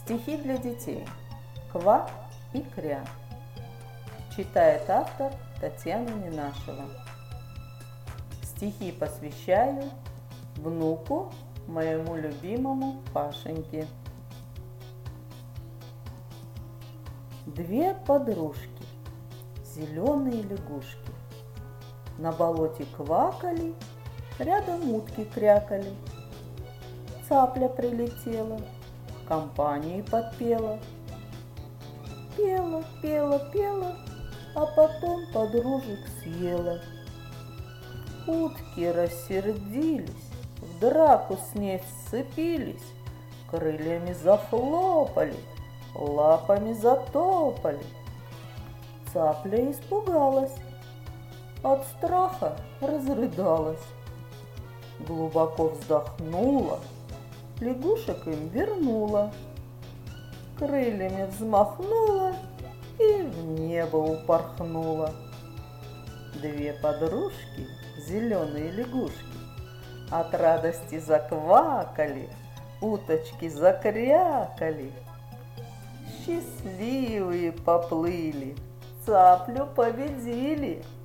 Стихи для детей. Ква и кря. Читает автор Татьяна Ненашева. Стихи посвящаю внуку моему любимому Пашеньке. Две подружки, зеленые лягушки, на болоте квакали, рядом утки крякали. Цапля прилетела, в компании подпела. Пела, пела, пела, а потом подружек съела. Утки рассердились, в драку с ней сцепились, крыльями захлопали, лапами затопали. Цапля испугалась, от страха разрыдалась. Глубоко вздохнула, лягушек им вернула, крыльями взмахнула и в небо упорхнула. Две подружки, зеленые лягушки, от радости заквакали, уточки закрякали. Счастливые поплыли, цаплю победили.